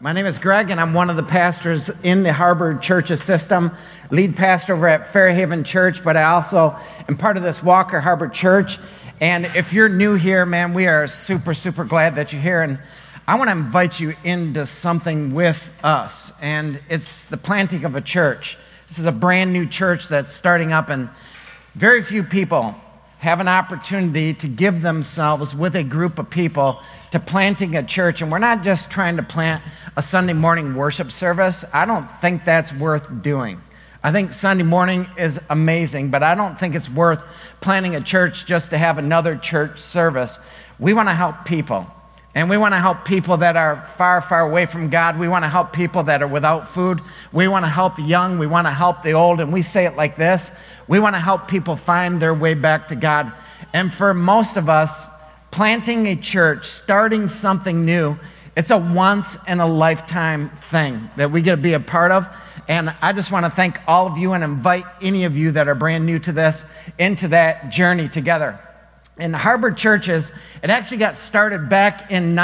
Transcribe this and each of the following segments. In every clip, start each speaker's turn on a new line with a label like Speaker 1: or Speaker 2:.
Speaker 1: My name is Greg, and I'm one of the pastors in the Harbor Churches system, lead pastor over at Fairhaven Church, but I also am part of this Walker Harbor Church. And if you're new here, man, we are super, super glad that you're here. And I want to invite you into something with us, and it's the planting of a church. This is a brand new church that's starting up, and very few people have an opportunity to give themselves with a group of people to planting a church. And we're not just trying to plant a Sunday morning worship service. I don't think that's worth doing. I think Sunday morning is amazing, but I don't think it's worth planting a church just to have another church service. We want to help people. And we want to help people that are far, far away from God. We want to help people that are without food. We want to help the young. We want to help the old. And we say it like this: we want to help people find their way back to God. And for most of us, planting a church, starting something new, it's a once-in-a-lifetime thing that we get to be a part of. And I just want to thank all of you and invite any of you that are brand new to this into that journey together. In Harbor Churches, it actually got started back in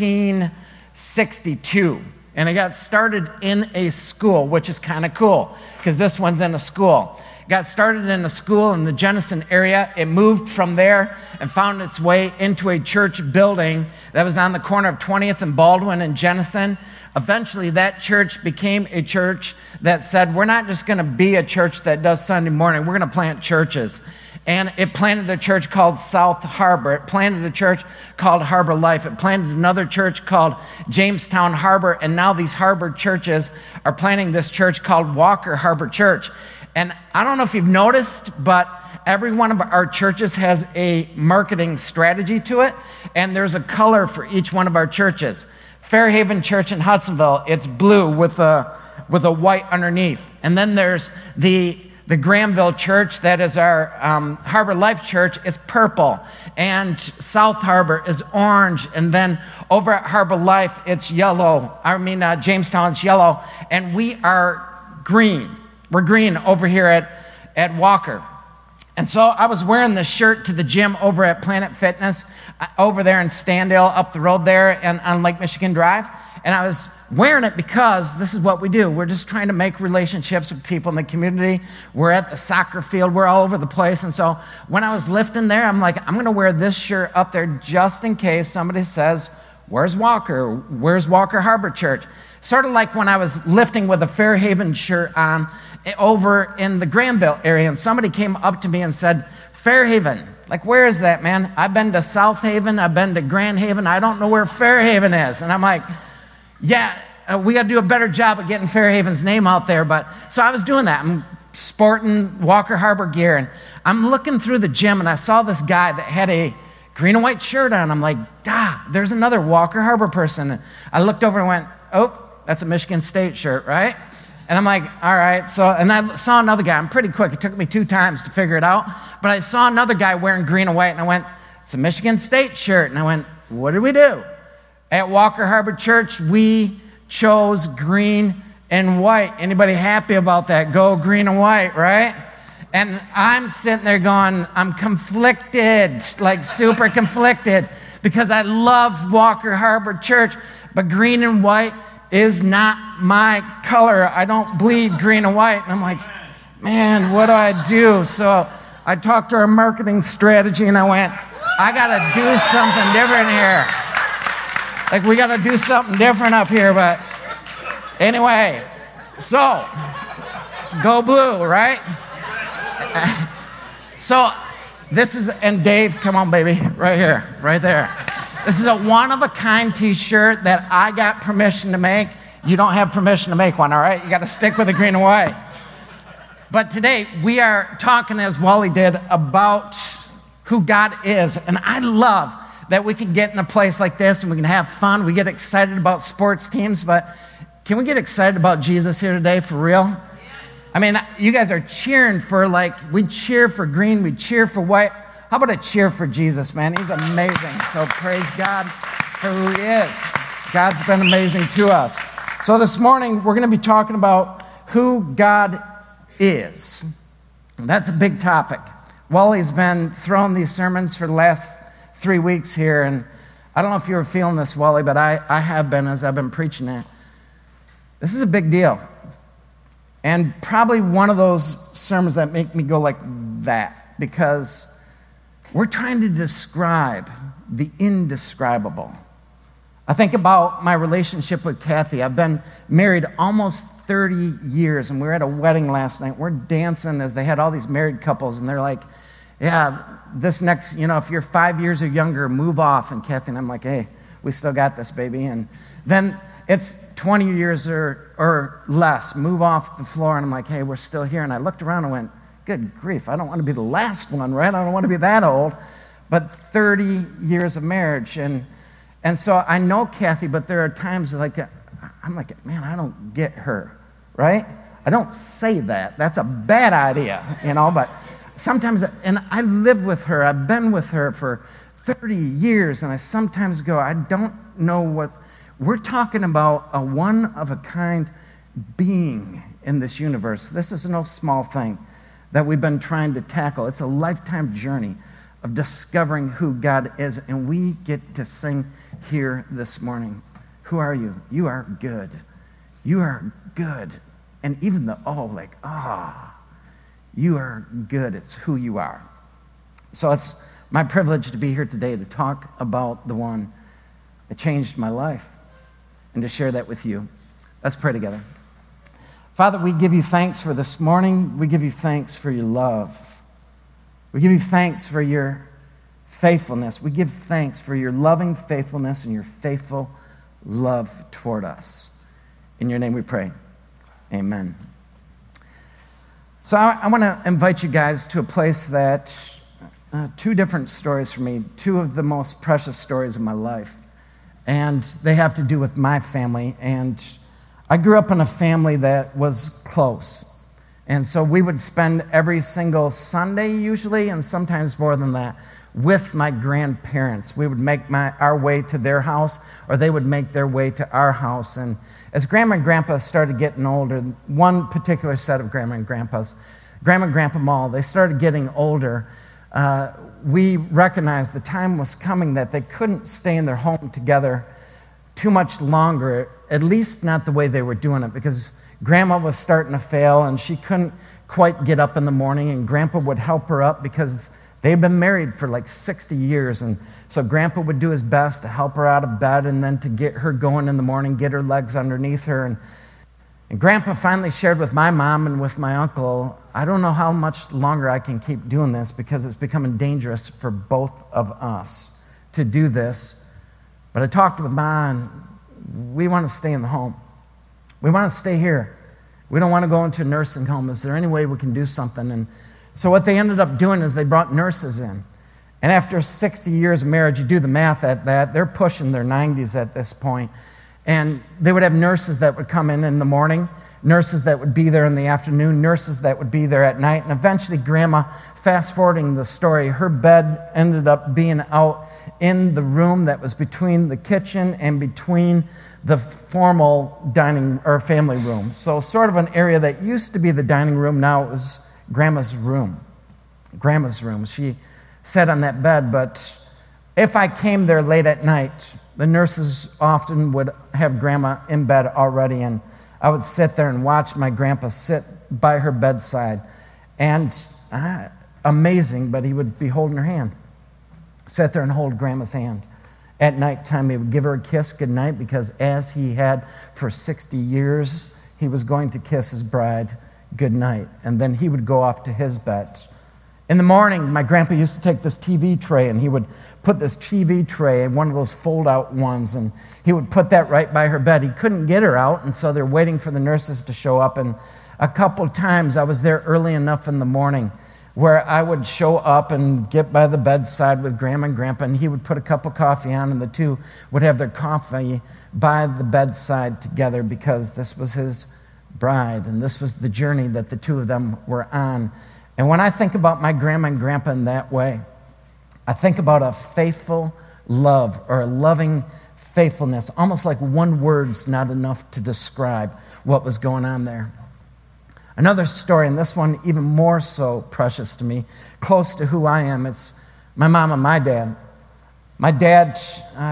Speaker 1: 1962. And it got started in a school, which is kind of cool, because this one's in a school. It got started in a school in the Jenison area. It moved from there and found its way into a church building that was on the corner of 20th and Baldwin in Jenison. Eventually, that church became a church that said, we're not just going to be a church that does Sunday morning, we're going to plant churches. And it planted a church called South Harbor. It planted a church called Harbor Life. It planted another church called Jamestown Harbor. And now these Harbor churches are planting this church called Walker Harbor Church. And I don't know if you've noticed, but every one of our churches has a marketing strategy to it. And there's a color for each one of our churches. Fairhaven Church in Hudsonville, it's blue with a white underneath. And then there's the Granville Church, that is our Harbor Life Church, it's purple. And South Harbor is orange. And then over at Harbor Life, it's yellow. Jamestown's yellow. And we are green. We're green over here at Walker. And so I was wearing this shirt to the gym over at Planet Fitness, over there in Standale, up the road there and on Lake Michigan Drive. And I was wearing it because this is what we do. We're just trying to make relationships with people in the community. We're at the soccer field. We're all over the place. And so when I was lifting there, I'm like, I'm going to wear this shirt up there just in case somebody says, where's Walker? Where's Walker Harbor Church? Sort of like when I was lifting with a Fairhaven shirt on over in the Granville area. And somebody came up to me and said, Fairhaven. Like, where is that, man? I've been to South Haven. I've been to Grand Haven. I don't know where Fairhaven is. And I'm like, yeah, we got to do a better job of getting Fairhaven's name out there. But so I was doing that. I'm sporting Walker Harbor gear, and I'm looking through the gym, and I saw this guy that had a green and white shirt on. I'm like, there's another Walker Harbor person. And I looked over and went, oh, that's a Michigan State shirt, right? And I'm like, all right. So, and I saw another guy. I'm pretty quick. It took me 2 times to figure it out. But I saw another guy wearing green and white, and I went, it's a Michigan State shirt. And I went, what did we do? At Walker Harbor Church, we chose green and white. Anybody happy about that? Go green and white, right? And I'm sitting there going, I'm conflicted, like super conflicted, because I love Walker Harbor Church, but green and white is not my color. I don't bleed green and white. And I'm like, man, what do I do? So I talked to our marketing strategy, and I went, I got to do something different here. Like, we got to do something different up here. But anyway, so go blue, right? So this is, and Dave, come on, baby, right here, right there. This is a one-of-a-kind t-shirt that I got permission to make. You don't have permission to make one, all right? You got to stick with the green and white. But today, we are talking, as Wally did, about who God is. And I love that we can get in a place like this and we can have fun. We get excited about sports teams, but can we get excited about Jesus here today for real? I mean, you guys are cheering for, we cheer for green, we cheer for white. How about a cheer for Jesus, man? He's amazing. So praise God for who he is. God's been amazing to us. So this morning, we're going to be talking about who God is. And that's a big topic. Wally's been throwing these sermons for the last 3 weeks here, and I don't know if you were feeling this, Wally, but I have been as I've been preaching it. This is a big deal. And probably one of those sermons that make me go like that, because we're trying to describe the indescribable. I think about my relationship with Kathy. I've been married almost 30 years, and we were at a wedding last night. We're dancing as they had all these married couples, and they're like, yeah, this next, if you're 5 years or younger, move off. And Kathy and I'm like, hey, we still got this, baby. And then it's 20 years or less, move off the floor. And I'm like, hey, we're still here. And I looked around and went, good grief, I don't want to be the last one, right? I don't want to be that old. But 30 years of marriage. And so I know Kathy, but there are times like I'm like, man, I don't get her, right? I don't say that. That's a bad idea, but sometimes, and I live with her. I've been with her for 30 years, and I sometimes go, I don't know what, we're talking about a one-of-a-kind being in this universe. This is no small thing that we've been trying to tackle. It's a lifetime journey of discovering who God is, and we get to sing here this morning. Who are you? You are good. You are good. And even you are good. It's who you are. So it's my privilege to be here today to talk about the one that changed my life and to share that with you. Let's pray together. Father, we give you thanks for this morning. We give you thanks for your love. We give you thanks for your faithfulness. We give thanks for your loving faithfulness and your faithful love toward us. In your name we pray. Amen. So I want to invite you guys to a place that, two different stories for me, two of the most precious stories of my life. And they have to do with my family. And I grew up in a family that was close. And so we would spend every single Sunday usually, and sometimes more than that, with my grandparents. We would make our way to their house, or they would make their way to our house. And as Grandma and Grandpa started getting older, one particular set of Grandma and Grandpas, Grandma and Grandpa Mall, they started getting older. We recognized the time was coming that they couldn't stay in their home together too much longer, at least not the way they were doing it, because Grandma was starting to fail and she couldn't quite get up in the morning, and Grandpa would help her up because they'd been married for like 60 years. And so Grandpa would do his best to help her out of bed and then to get her going in the morning, get her legs underneath her. And Grandpa finally shared with my mom and with my uncle, I don't know how much longer I can keep doing this because it's becoming dangerous for both of us to do this. But I talked with Mom, and we want to stay in the home. We want to stay here. We don't want to go into a nursing home. Is there any way we can do something? And so what they ended up doing is they brought nurses in. And after 60 years of marriage, you do the math at that, they're pushing their 90s at this point. And they would have nurses that would come in the morning, nurses that would be there in the afternoon, nurses that would be there at night. And eventually Grandma, fast forwarding the story, her bed ended up being out in the room that was between the kitchen and between the formal dining or family room. So sort of an area that used to be the dining room, now it was Grandma's room. Grandma's room. She sat on that bed, but if I came there late at night, the nurses often would have Grandma in bed already, and I would sit there and watch my grandpa sit by her bedside. And amazing, but he would be holding her hand. Sit there and hold Grandma's hand. At nighttime, he would give her a kiss goodnight, because as he had for 60 years, he was going to kiss his bride goodnight. And then he would go off to his bed. In the morning, my grandpa used to take this TV tray, and he would put this TV tray in one of those fold-out ones, and he would put that right by her bed. He couldn't get her out, and so they're waiting for the nurses to show up. And a couple times I was there early enough in the morning where I would show up and get by the bedside with Grandma and Grandpa, and he would put a cup of coffee on, and the two would have their coffee by the bedside together, because this was his bride, and this was the journey that the two of them were on. And when I think about my Grandma and Grandpa in that way, I think about a faithful love, or a loving faithfulness, almost like one word's not enough to describe what was going on there. Another story, and this one even more so precious to me, close to who I am, it's my mom and my dad. My dad,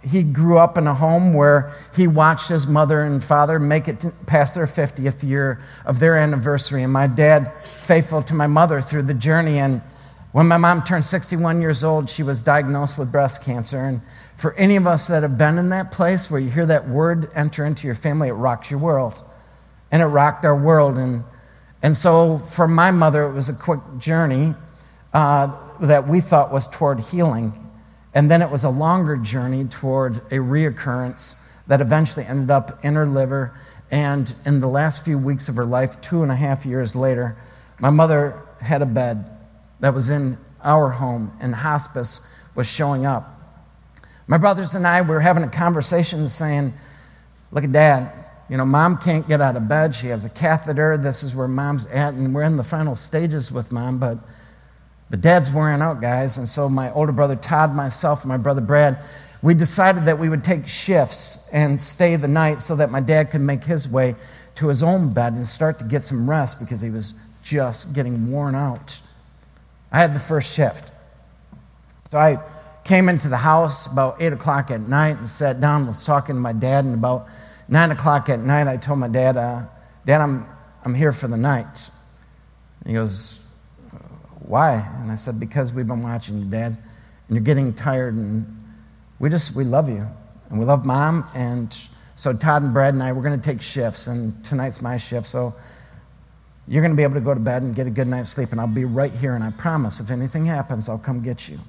Speaker 1: He grew up in a home where he watched his mother and father make it past their 50th year of their anniversary. And my dad, faithful to my mother through the journey. And when my mom turned 61 years old, she was diagnosed with breast cancer. And for any of us that have been in that place where you hear that word enter into your family, it rocks your world. And it rocked our world. And so for my mother, it was a quick journey that we thought was toward healing. And then it was a longer journey toward a reoccurrence that eventually ended up in her liver. And in the last few weeks of her life, 2.5 years later, my mother had a bed that was in our home, and hospice was showing up. My brothers and I were having a conversation saying, look at Dad, Mom can't get out of bed. She has a catheter. This is where Mom's at, and we're in the final stages with Mom, but Dad's wearing out, guys. And so my older brother Todd, myself, and my brother Brad, we decided that we would take shifts and stay the night so that my dad could make his way to his own bed and start to get some rest because he was just getting worn out. I had the first shift. So I came into the house about 8 o'clock at night and sat down and was talking to my dad. And about 9 o'clock at night, I told my dad, Dad, I'm here for the night. And he goes, why? And I said, because we've been watching you, Dad, and you're getting tired, and we love you, and we love Mom. And so Todd and Brad and I, we're going to take shifts, and tonight's my shift, so you're going to be able to go to bed and get a good night's sleep, and I'll be right here, and I promise if anything happens, I'll come get you.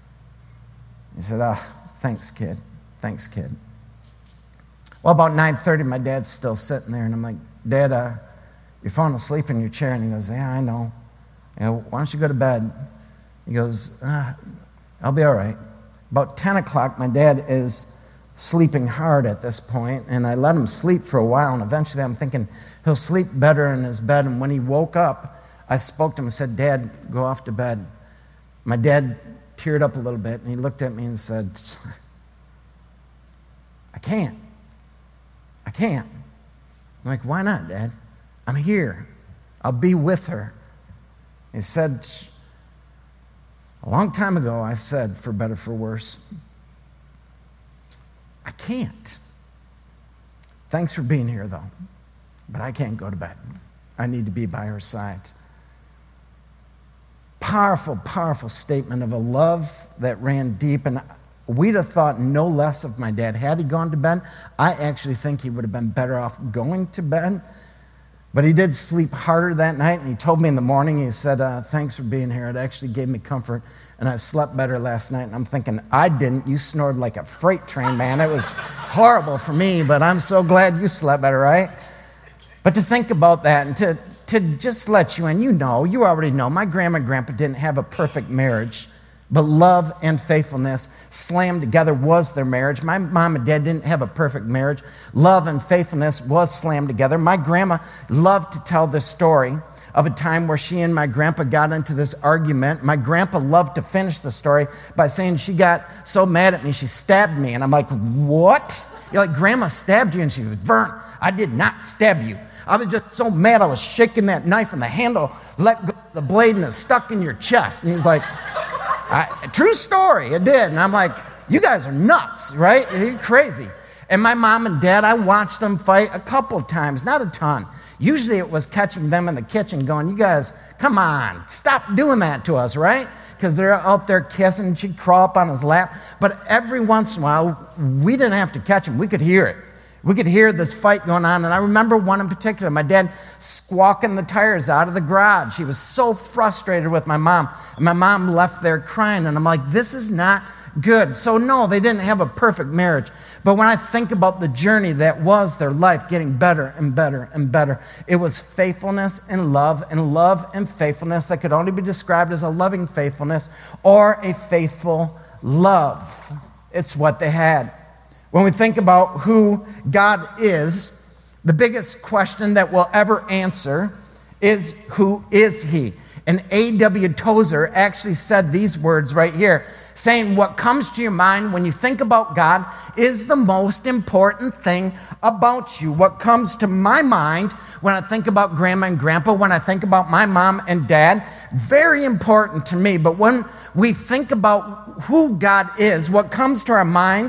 Speaker 1: He said, thanks, kid. Thanks, kid. Well, about 9:30, my dad's still sitting there, and I'm like, Dad, you're falling asleep in your chair. And he goes, yeah, I know. Why don't you go to bed? He goes, I'll be all right. About 10 o'clock, my dad is sleeping hard at this point, and I let him sleep for a while, and eventually I'm thinking he'll sleep better in his bed. And when he woke up, I spoke to him and said, Dad, go off to bed. My dad teared up a little bit, and he looked at me and said, I can't. I'm like, why not, Dad? I'm here. I'll be with her. He said, a long time ago, I said, for better, for worse, I can't. Thanks for being here, though, but I can't go to bed. I need to be by her side. Powerful, powerful statement of a love that ran deep, and we'd have thought no less of my dad. Had he gone to bed, I actually think he would have been better off going to bed. But he did sleep harder that night, and he told me in the morning, he said, thanks for being here. It actually gave me comfort, and I slept better last night. And I'm thinking, I didn't. You snored like a freight train, man. It was horrible for me, but I'm so glad you slept better, right? But to think about that and to just let you in, you already know, my grandma and grandpa didn't have a perfect marriage, but love and faithfulness slammed together was their marriage. My mom and dad didn't have a perfect marriage. Love and faithfulness was slammed together. My grandma loved to tell the story of a time where she and my grandpa got into this argument. My grandpa loved to finish the story by saying she got so mad at me, she stabbed me. And I'm like, what? You're like, Grandma stabbed you? And she said, Vern, I did not stab you. I was just so mad I was shaking that knife and the handle let go of the blade and it stuck in your chest. And he's like, true story, it did. And I'm like, you guys are nuts, right? You're crazy. And my mom and dad, I watched them fight a couple times, not a ton. Usually it was catching them in the kitchen going, you guys, come on, stop doing that to us, right? Because they're out there kissing and she'd crawl up on his lap. But every once in a while, we didn't have to catch them. We could hear it. We could hear this fight going on. And I remember one in particular, my dad squawking the tires out of the garage. He was so frustrated with my mom. And my mom left there crying. And I'm like, this is not good. So no, they didn't have a perfect marriage. But when I think about the journey that was their life getting better and better and better, it was faithfulness and love and faithfulness that could only be described as a loving faithfulness or a faithful love. It's what they had. When we think about who God is, the biggest question that we'll ever answer is, who is he? And A.W. Tozer actually said these words right here, saying what comes to your mind when you think about God is the most important thing about you. What comes to my mind when I think about Grandma and Grandpa, when I think about my mom and dad, very important to me. But when we think about who God is, what comes to our minds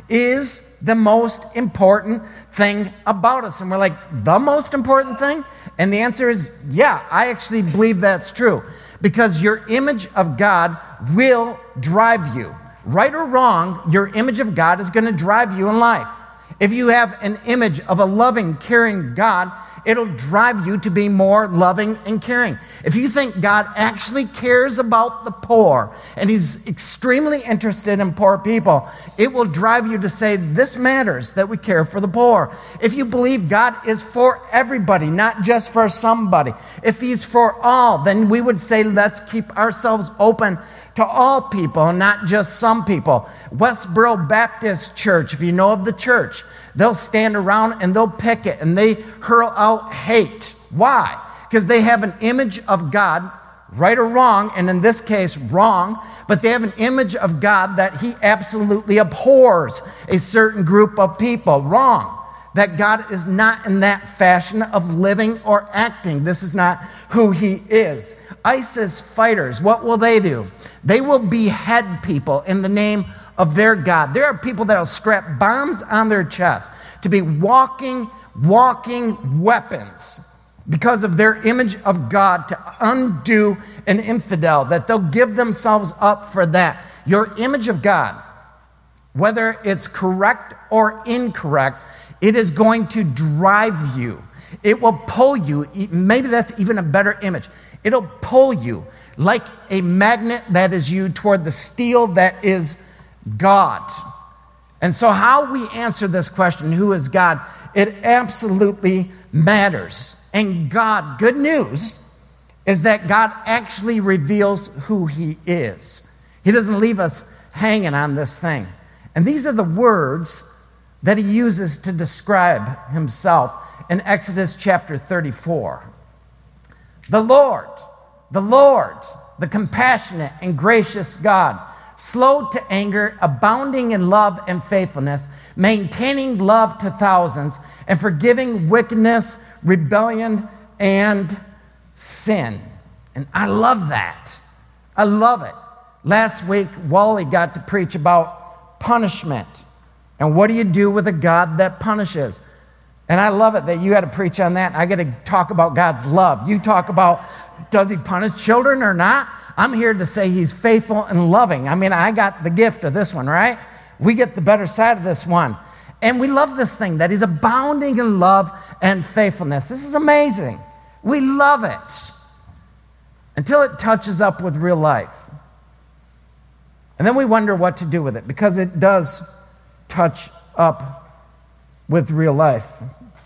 Speaker 1: is the most important thing about us. And we're like, the most important thing? And the answer is, yeah, I actually believe that's true. Because your image of God will drive you. Right or wrong, your image of God is going to drive you in life. If you have an image of a loving, caring God, it'll drive you to be more loving and caring. If you think God actually cares about the poor and he's extremely interested in poor people, it will drive you to say, this matters that we care for the poor. If you believe God is for everybody, not just for somebody, if he's for all, then we would say, let's keep ourselves open to all people, not just some people. Westboro Baptist Church, if you know of the church, they'll stand around and they'll picket and they hurl out hate. Why? Because they have an image of God, right or wrong, and in this case, wrong, but they have an image of God that he absolutely abhors a certain group of people. Wrong. That God is not in that fashion of living or acting. This is not who he is. ISIS fighters, what will they do? They will behead people in the name of their God. There are people that will strap bombs on their chest to be walking weapons because of their image of God, to undo an infidel, that they'll give themselves up for that. Your image of God, whether it's correct or incorrect, it is going to drive you. It will pull you. Maybe that's even a better image. It'll pull you like a magnet that is you toward the steel that is God. And so how we answer this question, who is God, it absolutely matters. And God, good news, is that God actually reveals who he is. He doesn't leave us hanging on this thing. And these are the words that he uses to describe himself in Exodus chapter 34. The Lord, the compassionate and gracious God, slow to anger, abounding in love and faithfulness, maintaining love to thousands, and forgiving wickedness, rebellion, and sin. And I love that. I love it. Last week, Wally got to preach about punishment. And what do you do with a God that punishes? And I love it that you had to preach on that. I got to talk about God's love. You talk about, does he punish children or not? I'm here to say he's faithful and loving. I mean, I got the gift of this one, right? We get the better side of this one. And we love this thing, that he's abounding in love and faithfulness. This is amazing. We love it until it touches up with real life. And then we wonder what to do with it, because it does touch up with real life.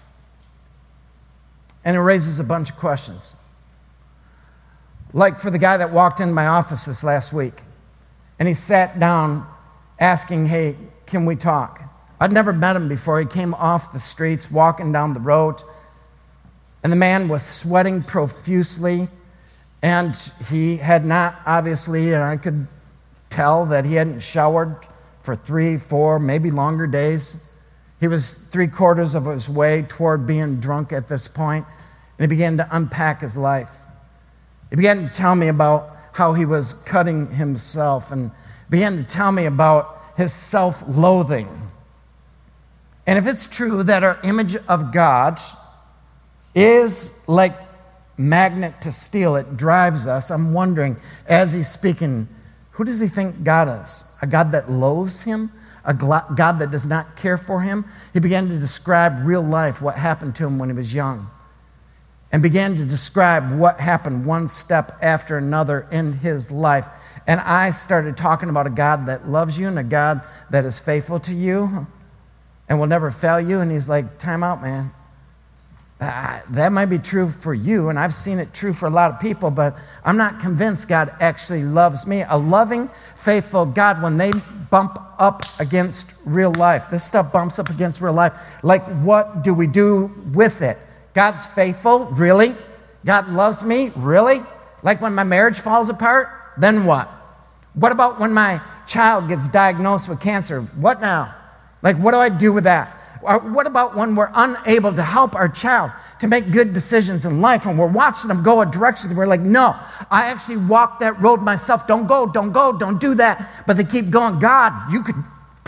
Speaker 1: And it raises a bunch of questions. Like for the guy that walked into my office this last week, and he sat down asking, hey, can we talk? I'd never met him before. He came off the streets, walking down the road, and the man was sweating profusely, and he had not, obviously, and I could tell that he hadn't showered for 3, 4, maybe longer days. He was 3/4 of his way toward being drunk at this point, and he began to unpack his life. He began to tell me about how he was cutting himself, and began to tell me about his self-loathing. And if it's true that our image of God is like magnet to steel, it drives us, I'm wondering, as he's speaking, who does he think God is? A God that loathes him? A God that does not care for him? He began to describe real life, what happened to him when he was young, and began to describe what happened one step after another in his life. And I started talking about a God that loves you and a God that is faithful to you and will never fail you. And he's like, time out, man. That might be true for you, and I've seen it true for a lot of people, but I'm not convinced God actually loves me. A loving, faithful God, when they bump up against real life, this stuff bumps up against real life, like what do we do with it? God's faithful? Really? God loves me? Really? Like when my marriage falls apart? Then what? What about when my child gets diagnosed with cancer? What now? Like, what do I do with that? Or what about when we're unable to help our child to make good decisions in life, and we're watching them go a direction and we're like, no, I actually walked that road myself. Don't go, don't do that. But they keep going. God, you could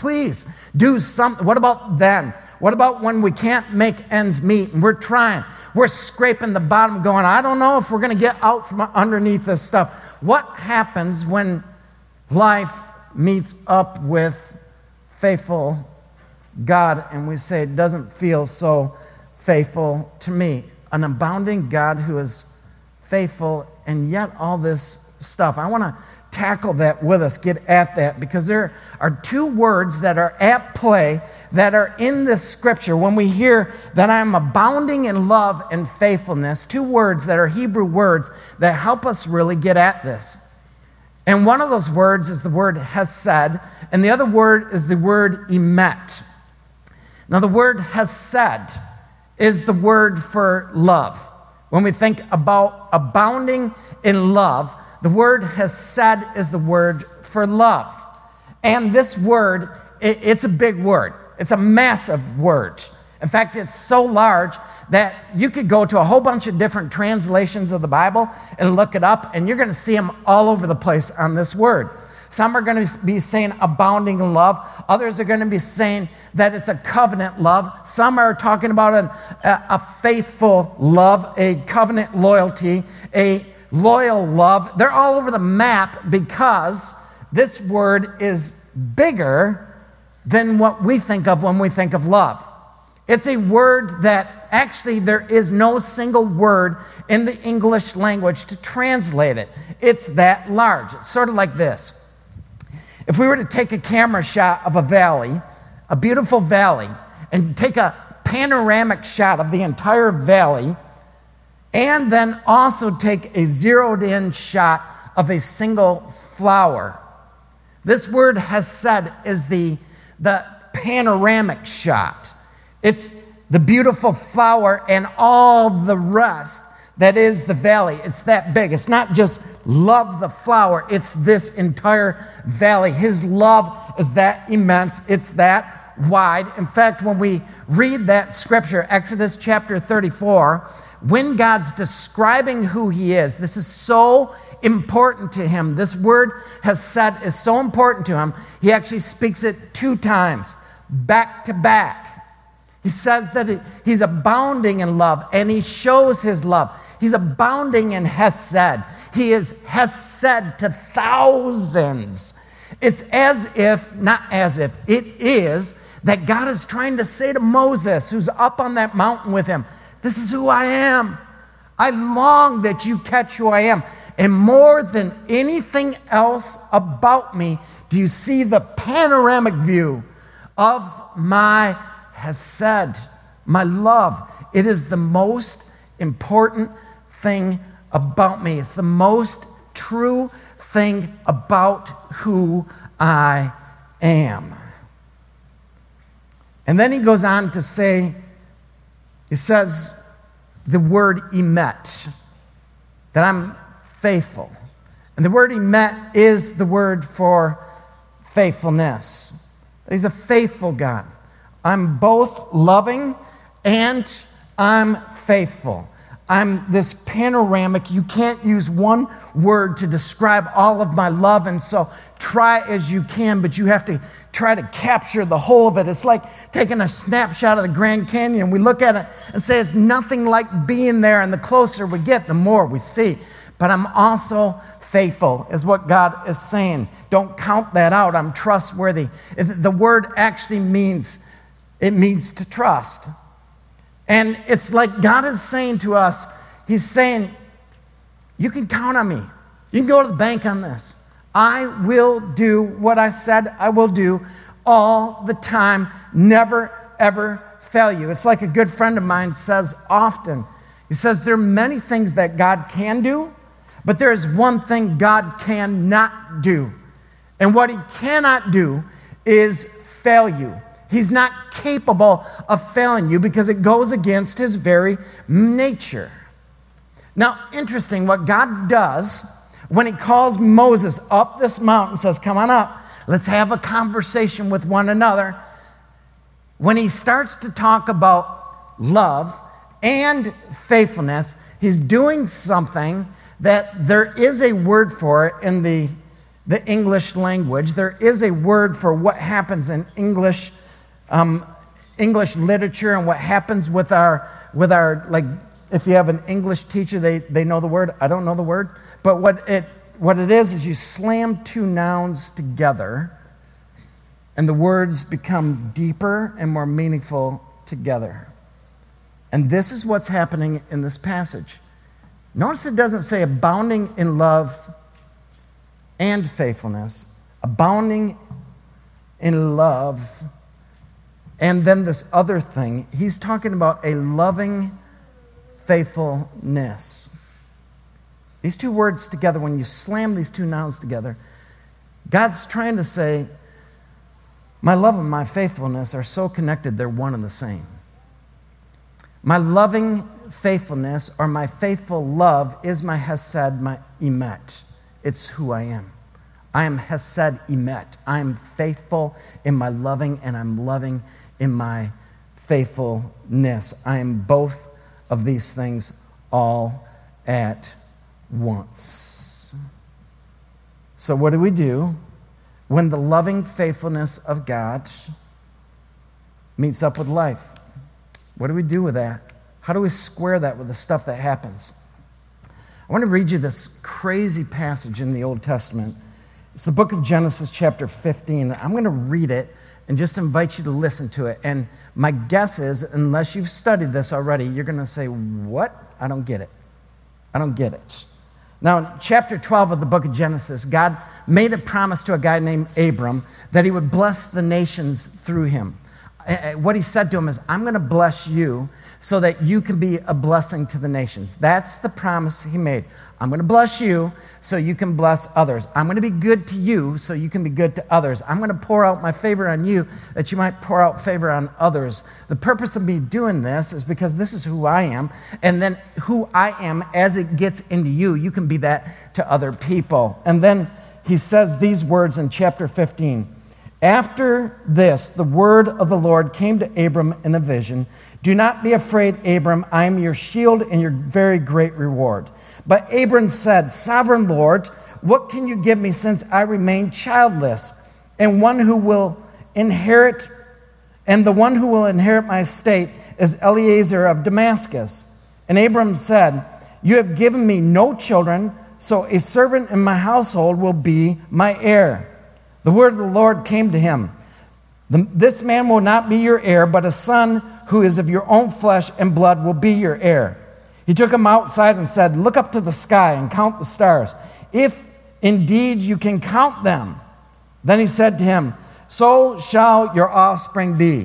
Speaker 1: Please do something. What about then? What about when we can't make ends meet and we're trying? We're scraping the bottom going, I don't know if we're going to get out from underneath this stuff. What happens when life meets up with faithful God and we say it doesn't feel so faithful to me? An abounding God who is faithful and yet all this stuff. I want to tackle that with us, get at that, because there are two words that are at play that are in this scripture. When we hear that I'm abounding in love and faithfulness, two words that are Hebrew words that help us really get at this. And one of those words is the word hesed, and the other word is the word emet. Now, the word hesed is the word for love. When we think about abounding in love, the word hesed is the word for love. And this word, it's a big word. It's a massive word. In fact, it's so large that you could go to a whole bunch of different translations of the Bible and look it up, and you're going to see them all over the place on this word. Some are going to be saying abounding in love. Others are going to be saying that it's a covenant love. Some are talking about a faithful love, a covenant loyalty, a loyal love. They're all over the map because this word is bigger than what we think of when we think of love. It's a word that actually there is no single word in the English language to translate it. It's that large. It's sort of like this. If we were to take a camera shot of a valley, a beautiful valley, and take a panoramic shot of the entire valley, and then also take a zeroed-in shot of a single flower. This word hesed is the panoramic shot. It's the beautiful flower and all the rest that is the valley. It's that big. It's not just love the flower. It's this entire valley. His love is that immense. It's that wide. In fact, when we read that scripture, Exodus chapter 34, when God's describing who he is, this is so important to him. This word hesed is so important to him. He actually speaks it 2 times, back to back. He says that he's abounding in love, and he shows his love. He's abounding in hesed. He is hesed to thousands. It's as if, not as if, it is that God is trying to say to Moses, who's up on that mountain with him, this is who I am. I long that you catch who I am. And more than anything else about me, do you see the panoramic view of my hesed, my love? It is the most important thing about me. It's the most true thing about who I am. And then he goes on to say, he says the word emet, that I'm faithful. And the word emet is the word for faithfulness. He's a faithful God. I'm both loving and I'm faithful. I'm this panoramic. You can't use one word to describe all of my love, and so try as you can, but you have to try to capture the whole of it. It's like taking a snapshot of the Grand Canyon. We look at it and say it's nothing like being there, and the closer we get, the more we see. But I'm also faithful, is what God is saying. Don't count that out. I'm trustworthy. The word actually means, it means to trust. And it's like God is saying to us, he's saying, you can count on me. You can go to the bank on this. I will do what I said I will do all the time, never, ever fail you. It's like a good friend of mine says often. He says there are many things that God can do, but there is one thing God cannot do. And what he cannot do is fail you. He's not capable of failing you because it goes against his very nature. Now, interesting, what God does when he calls Moses up this mountain, says, come on up, let's have a conversation with one another. When he starts to talk about love and faithfulness, he's doing something that there is a word for it in the the English language. There is a word for what happens in English literature and what happens with our like, if you have an English teacher, they know the word. I don't know the word. But what it is you slam two nouns together and the words become deeper and more meaningful together. And this is what's happening in this passage. Notice it doesn't say abounding in love and faithfulness, abounding in love, and then this other thing. He's talking about a loving faithfulness. These two words together, when you slam these two nouns together, God's trying to say, my love and my faithfulness are so connected, they're one and the same. My loving faithfulness or my faithful love is my hesed, my emet. It's who I am. I am hesed emet. I am faithful in my loving and I'm loving in my faithfulness. I am both of these things all at once. So what do we do when the loving faithfulness of God meets up with life? What do we do with that? How do we square that with the stuff that happens? I want to read you this crazy passage in the Old Testament. It's the book of Genesis, chapter 15. I'm going to read it and just invite you to listen to it. And my guess is, unless you've studied this already, you're going to say, what? I don't get it. I don't get it. Now, in chapter 12 of the book of Genesis, God made a promise to a guy named Abram that he would bless the nations through him. What he said to him is, I'm going to bless you so that you can be a blessing to the nations. That's the promise he made. I'm going to bless you so you can bless others. I'm going to be good to you so you can be good to others. I'm going to pour out my favor on you that you might pour out favor on others. The purpose of me doing this is because this is who I am, and then who I am, as it gets into you, you can be that to other people. And then he says these words in chapter 15. After this, the word of the Lord came to Abram in a vision. Do not be afraid, Abram. I am your shield and your very great reward. But Abram said, Sovereign Lord, what can you give me since I remain childless? And the one who will inherit my estate is Eliezer of Damascus. And Abram said, You have given me no children, so a servant in my household will be my heir. The word of the Lord came to him. This man will not be your heir, but a son who is of your own flesh and blood will be your heir. He took him outside and said, Look up to the sky and count the stars, if indeed you can count them. Then he said to him, So shall your offspring be.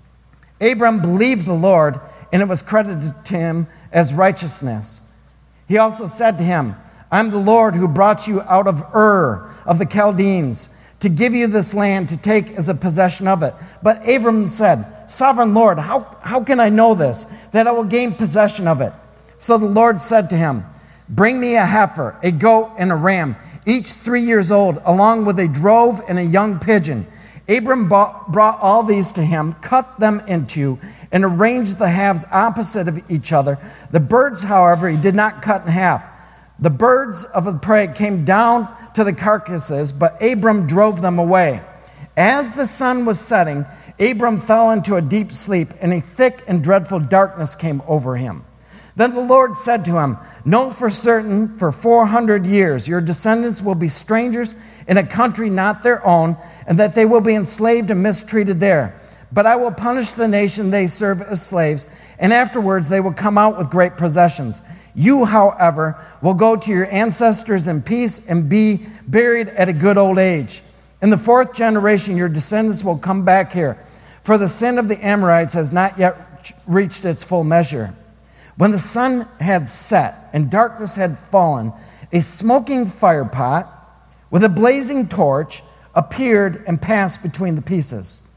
Speaker 1: Abram believed the Lord, and it was credited to him as righteousness. He also said to him, I am the Lord who brought you out of Ur of the Chaldeans, to give you this land to take as a possession of it. But Abram said, Sovereign Lord, how can I know this, that I will gain possession of it? So the Lord said to him, Bring me a heifer, a goat, and a ram, each 3 years old, along with a drove and a young pigeon. Abram brought all these to him, cut them in two, and arranged the halves opposite of each other. The birds, however, he did not cut in half. The birds of the prey came down to the carcasses, but Abram drove them away. As the sun was setting, Abram fell into a deep sleep, and a thick and dreadful darkness came over him. Then the Lord said to him, Know for certain, for 400 years your descendants will be strangers in a country not their own, and that they will be enslaved and mistreated there. But I will punish the nation they serve as slaves, and afterwards they will come out with great possessions. You, however, will go to your ancestors in peace and be buried at a good old age. In the 4th generation, your descendants will come back here, for the sin of the Amorites has not yet reached its full measure. When the sun had set and darkness had fallen, a smoking firepot with a blazing torch appeared and passed between the pieces.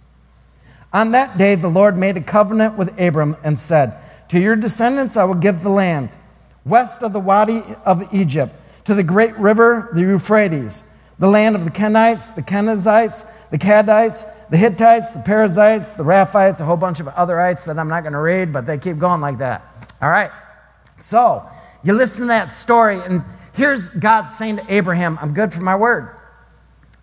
Speaker 1: On that day, the Lord made a covenant with Abram and said, To your descendants I will give the land, west of the Wadi of Egypt, to the great river, the Euphrates, the land of the Kenites, the Kenizzites, the Cadites, the Hittites, the Perizzites, the Raphites, a whole bunch of other ites that I'm not going to read, but they keep going like that. All right. So you listen to that story, and here's God saying to Abraham, I'm good for my word.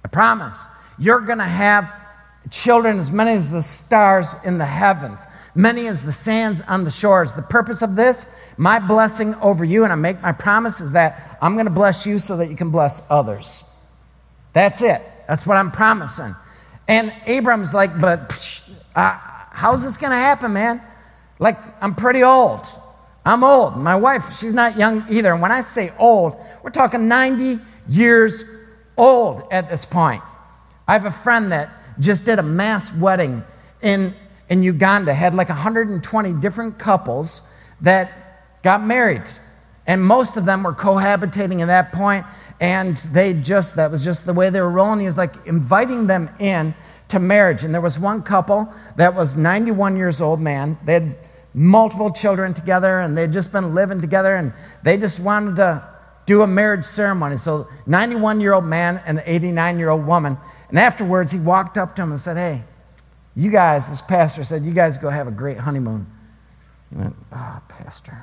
Speaker 1: promise. You're going to have children as many as the stars in the heavens, many as the sands on the shores. The purpose of this, my blessing over you, and I make my promise, is that I'm going to bless you so that you can bless others. That's it. That's what I'm promising. And Abram's like, but how's this going to happen, man? Like, I'm pretty old. I'm old. My wife, she's not young either. And when I say old, we're talking 90 years old at this point. I have a friend that just did a mass wedding in Uganda, had like 120 different couples that got married. And most of them were cohabitating at that point, and that was just the way they were rolling. He was like inviting them in to marriage. And there was one couple that was 91 years old, man. They had multiple children together, and they'd just been living together, and they just wanted to do a marriage ceremony. So 91-year-old man and an 89-year-old woman. And afterwards, he walked up to him and said, hey, you guys, this pastor said, you guys go have a great honeymoon. He went, oh, pastor,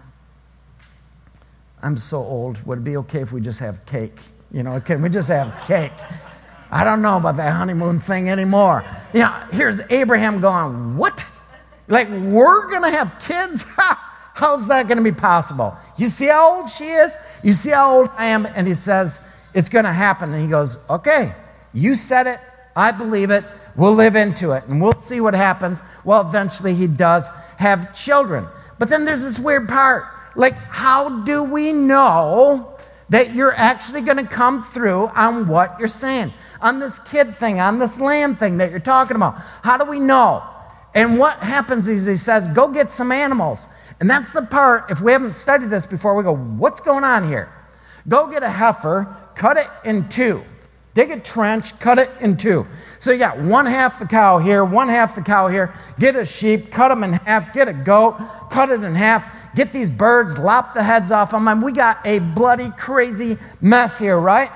Speaker 1: I'm so old. Would it be okay if we just have cake? Can we just have cake? I don't know about that honeymoon thing anymore. Here's Abraham going, what? Like, we're going to have kids? How's that going to be possible? You see how old she is? You see how old I am? And he says, it's going to happen. And he goes, okay, you said it. I believe it. We'll live into it, and we'll see what happens. Well, eventually he does have children. But then there's this weird part. Like, how do we know that you're actually going to come through on what you're saying? On this kid thing, on this land thing that you're talking about. How do we know? And what happens is he says, go get some animals. And that's the part, if we haven't studied this before, we go, what's going on here? Go get a heifer, cut it in two. Dig a trench, cut it in two. So you got one half the cow here, one half the cow here. Get a sheep, cut them in half. Get a goat, cut it in half. Get these birds, lop the heads off of them. We got a bloody, crazy mess here, right?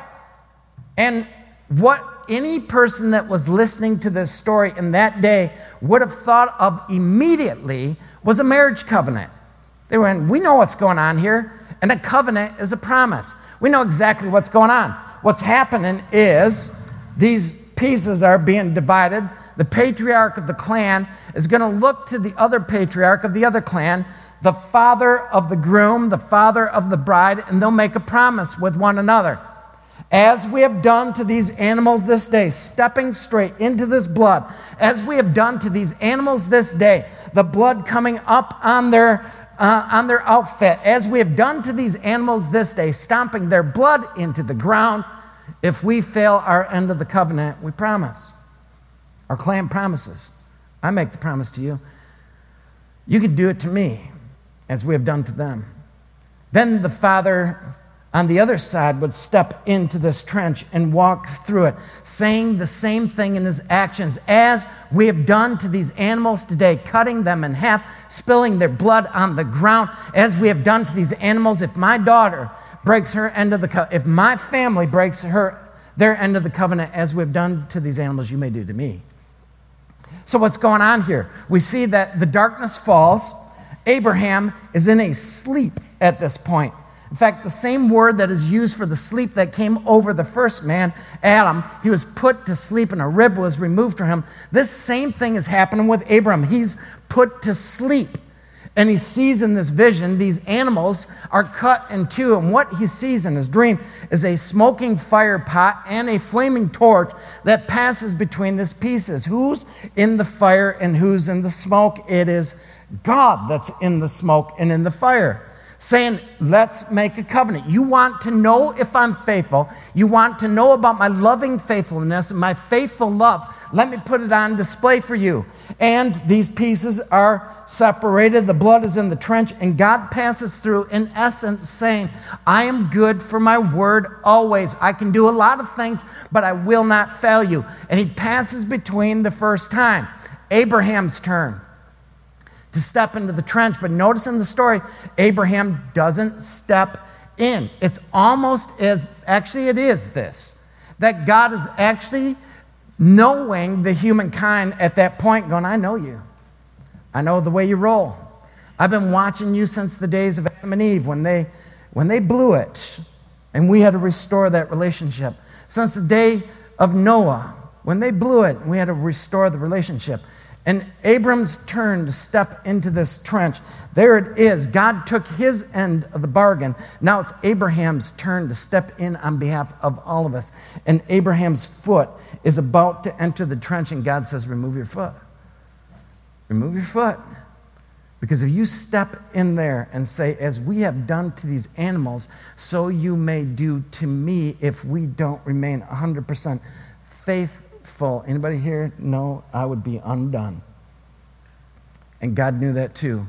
Speaker 1: And what any person that was listening to this story in that day would have thought of immediately was a marriage covenant. They went, we know what's going on here, and a covenant is a promise. We know exactly what's going on. What's happening is these pieces are being divided. The patriarch of the clan is going to look to the other patriarch of the other clan, the father of the groom, the father of the bride, and they'll make a promise with one another. As we have done to these animals this day, stepping straight into this blood, as we have done to these animals this day, the blood coming up on their outfit, as we have done to these animals this day, stomping their blood into the ground, if we fail our end of the covenant, we promise. Our clan promises. I make the promise to you. You can do it to me as we have done to them. Then the father on the other side would step into this trench and walk through it, saying the same thing in his actions, as we have done to these animals today, cutting them in half, spilling their blood on the ground, as we have done to these animals. If my daughter breaks her end of the covenant, if my family breaks their end of the covenant, as we've done to these animals, you may do to me. So what's going on here? We see that the darkness falls. Abraham is in a sleep at this point. In fact, the same word that is used for the sleep that came over the first man, Adam, he was put to sleep and a rib was removed from him. This same thing is happening with Abram. He's put to sleep. And he sees in this vision, these animals are cut in two. And what he sees in his dream is a smoking fire pot and a flaming torch that passes between these pieces. Who's in the fire and who's in the smoke? It is God that's in the smoke and in the fire, saying, let's make a covenant. You want to know if I'm faithful. You want to know about my loving faithfulness and my faithful love. Let me put it on display for you. And these pieces are separated. The blood is in the trench, and God passes through, in essence, saying, I am good for my word always. I can do a lot of things, but I will not fail you. And he passes between the first time. Abraham's turn to step into the trench. But notice in the story, Abraham doesn't step in. It's almost as, actually it is this, that God is actually knowing the humankind at that point, going, I know you. I know the way you roll. I've been watching you since the days of Adam and Eve when they blew it and we had to restore that relationship. Since the day of Noah, when they blew it, we had to restore the relationship. And Abram's turn to step into this trench, there it is. God took his end of the bargain. Now it's Abraham's turn to step in on behalf of all of us. And Abraham's foot is about to enter the trench, and God says, remove your foot. Remove your foot. Because if you step in there and say, as we have done to these animals, so you may do to me if we don't remain 100% faithful. Anybody here know I would be undone? And God knew that too.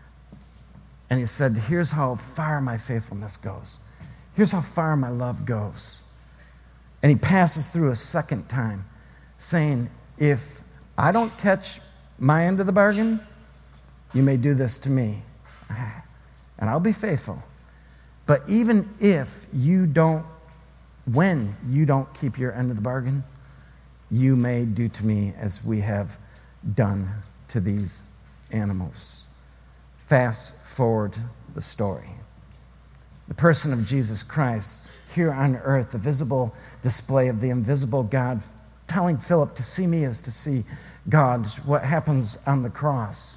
Speaker 1: And he said, here's how far my faithfulness goes. Here's how far my love goes. And he passes through a second time, saying, if I don't catch my end of the bargain, you may do this to me, and I'll be faithful. But even if you don't, when you don't keep your end of the bargain, you may do to me as we have done to these animals. Fast forward the story. The person of Jesus Christ here on earth, the visible display of the invisible God, telling Philip to see me is to see God. What happens on the cross?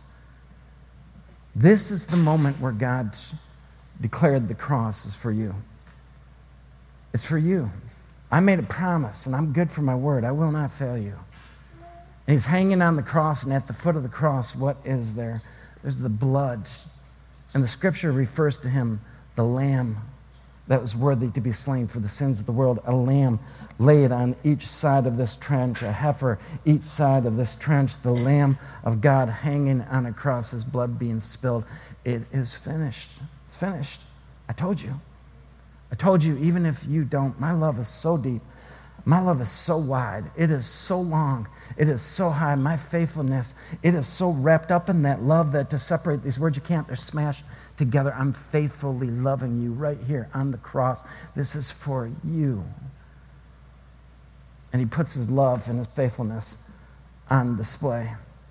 Speaker 1: This is the moment where God declared the cross is for you. It's for you. I made a promise, and I'm good for my word. I will not fail you. And he's hanging on the cross, and at the foot of the cross, what is there? There's the blood. And the scripture refers to him, the lamb that was worthy to be slain for the sins of the world, a lamb laid on each side of this trench, a heifer each side of this trench, the Lamb of God hanging on a cross, his blood being spilled. It is finished. It's finished. I told you. I told you, even if you don't, my love is so deep. My love is so wide. It is so long. It is so high. My faithfulness, it is so wrapped up in that love that to separate these words, you can't. They're smashed together. I'm faithfully loving you right here on the cross. This is for you. And he puts his love and his faithfulness on display.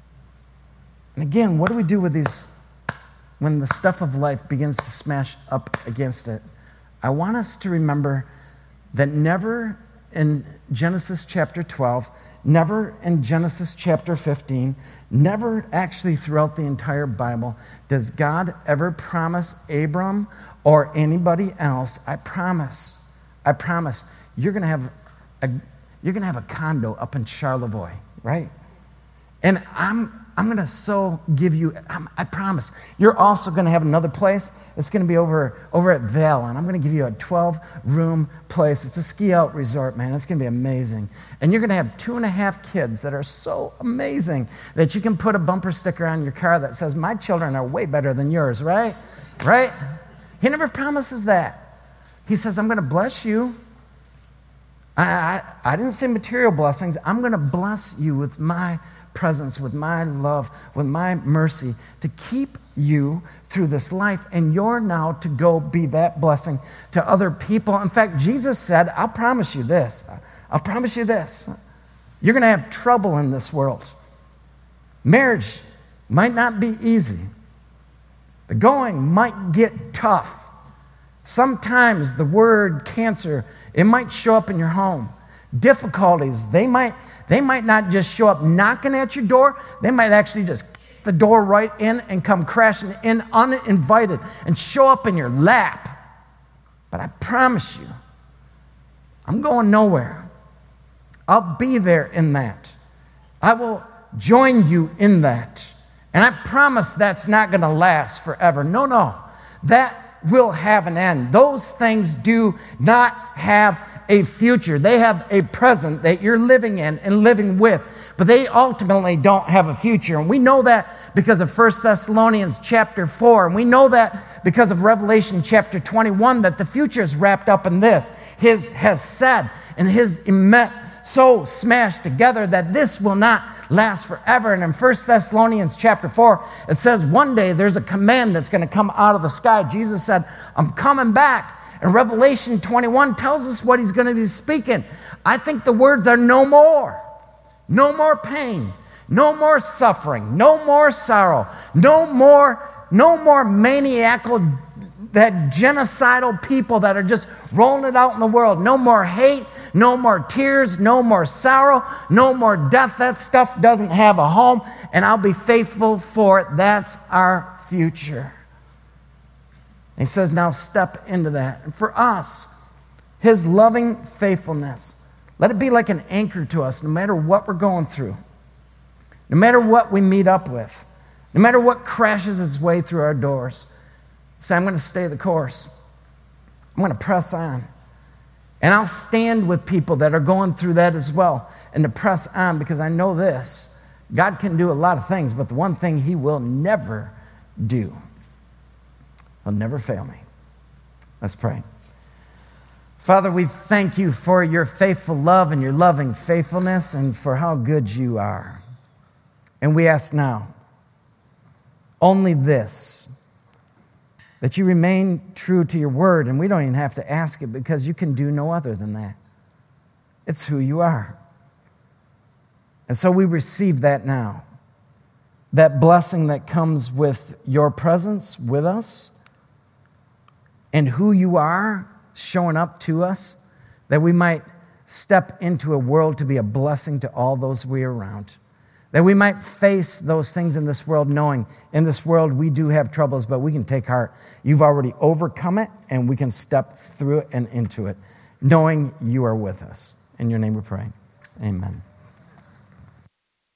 Speaker 1: And again, what do we do with these when the stuff of life begins to smash up against it? I want us to remember that never in Genesis chapter 12, never in Genesis chapter 15, never actually throughout the entire Bible does God ever promise Abram or anybody else, I promise, you're going to have a condo up in Charlevoix, right? And I'm going to so give you, I promise, you're also going to have another place. It's going to be over at Vail, and I'm going to give you a 12-room place. It's a ski-out resort, man. It's going to be amazing. And you're going to have 2.5 kids that are so amazing that you can put a bumper sticker on your car that says, my children are way better than yours, right? Right? He never promises that. He says, I'm going to bless you. I didn't say material blessings. I'm going to bless you with my presence, with my love, with my mercy to keep you through this life. And you're now to go be that blessing to other people. In fact, Jesus said, I'll promise you this. I'll promise you this. You're going to have trouble in this world. Marriage might not be easy. The going might get tough. Sometimes the word cancer, it might show up in your home. Difficulties, they might not just show up knocking at your door. They might actually just kick the door right in and come crashing in uninvited and show up in your lap. But I promise you, I'm going nowhere. I'll be there in that. I will join you in that. And I promise that's not going to last forever. No. That will have an end. Those things do not have a future. They have a present that you're living in and living with, but they ultimately don't have a future. And we know that because of 1 Thessalonians chapter 4. And we know that because of Revelation chapter 21, that the future is wrapped up in this. His has said and his met so smashed together that this will not last forever. And in 1 Thessalonians chapter 4, it says one day there's a command that's going to come out of the sky. Jesus said, I'm coming back. And Revelation 21 tells us what he's going to be speaking. I think the words are no more. No more pain. No more suffering. No more sorrow. No more maniacal, that genocidal people that are just rolling it out in the world. No more hate. No more tears, no more sorrow, no more death. That stuff doesn't have a home, and I'll be faithful for it. That's our future. And he says, now step into that. And for us, his loving faithfulness, let it be like an anchor to us no matter what we're going through, no matter what we meet up with, no matter what crashes its way through our doors. Say, I'm going to stay the course. I'm going to press on. And I'll stand with people that are going through that as well and to press on, because I know this. God can do a lot of things, but the one thing he will never do, he'll never fail me. Let's pray. Father, we thank you for your faithful love and your loving faithfulness and for how good you are. And we ask now only this, that you remain true to your word, and we don't even have to ask it because you can do no other than that. It's who you are. And so we receive that now, that blessing that comes with your presence with us and who you are showing up to us, that we might step into a world to be a blessing to all those we are around. That we might face those things in this world knowing in this world we do have troubles, but we can take heart. You've already overcome it, and we can step through it and into it, knowing you are with us. In your name we pray. Amen.